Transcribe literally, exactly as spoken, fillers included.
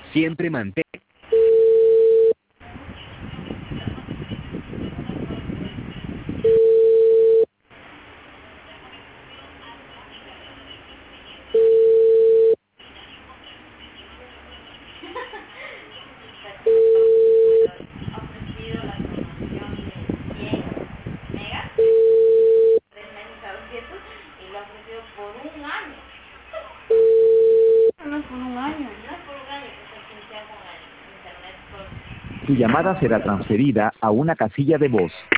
Siempre mantén. Y lo ha ofrecido por un año. No es por un año. No es por un año, que se financia con el internet. Tu llamada será transferida a una casilla de voz.